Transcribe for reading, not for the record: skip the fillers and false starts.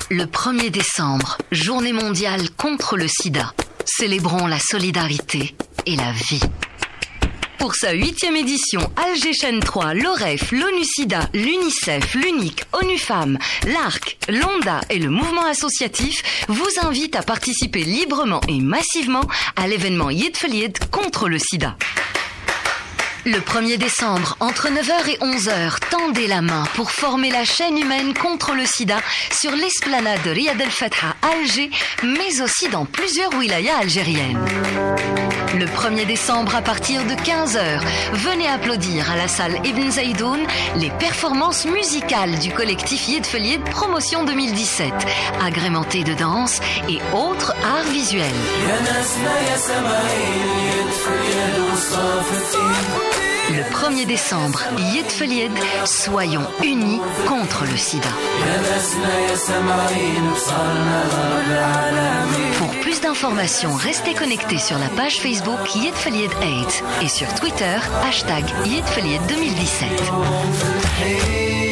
Le 1er décembre, journée mondiale contre le sida. Célébrons la solidarité et la vie. Pour sa 8e édition, Alger Chaîne 3, l'OREF, l'ONU-SIDA, l'UNICEF, l'UNIC, ONU Femmes, l'ARC, l'ONDA et le mouvement associatif vous invitent à participer librement et massivement à l'événement Yed Felied contre le sida. Le 1er décembre, entre 9h et 11h, tendez la main pour former la chaîne humaine contre le sida sur l'esplanade de Riyad El Fetha à Alger, mais aussi dans plusieurs wilayas algériennes. Le 1er décembre, à partir de 15h, venez applaudir à la salle Ibn Zaydoun les performances musicales du collectif Yed Felied Promotion 2017, agrémentées de danse et autres arts visuels. Le 1er décembre, Yed Felied, soyons unis contre le sida. Pour plus d'informations, restez connectés sur la page Facebook Yed Felied AIDS et sur Twitter, #YedFelied 2017.